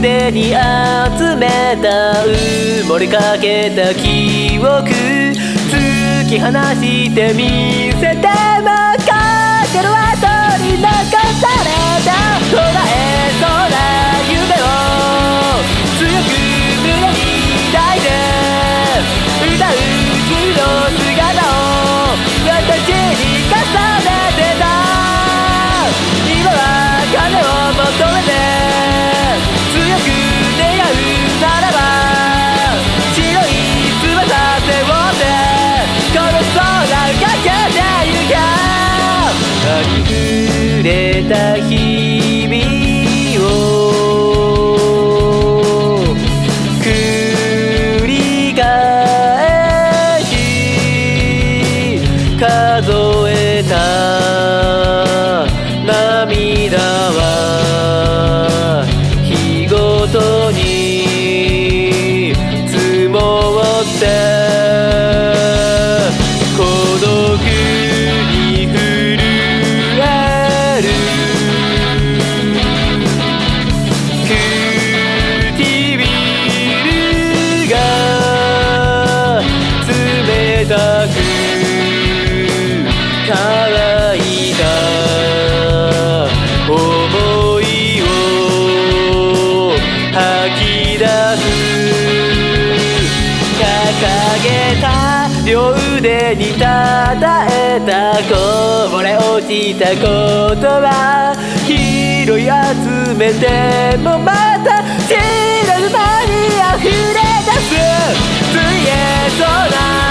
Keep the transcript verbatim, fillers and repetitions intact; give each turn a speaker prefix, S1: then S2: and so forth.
S1: 腕に集めた埋もれかけた記憶突き放して見せてもかけるは取り残された捉えそうな夢を強く胸に抱いて歌う日の姿を私に重ねてた今は風を求めて強く願うならば白い翼背負ってこの空かけてゆけありふれた日々を繰り返し数えた涙は日ごとに積もって孤独に震える唇が冷たく乾いた想いを吐き出す掲げた両腕にたたえたこぼれ落ちた言葉拾い集めてもまた知らぬ間に溢れ出すついえそうな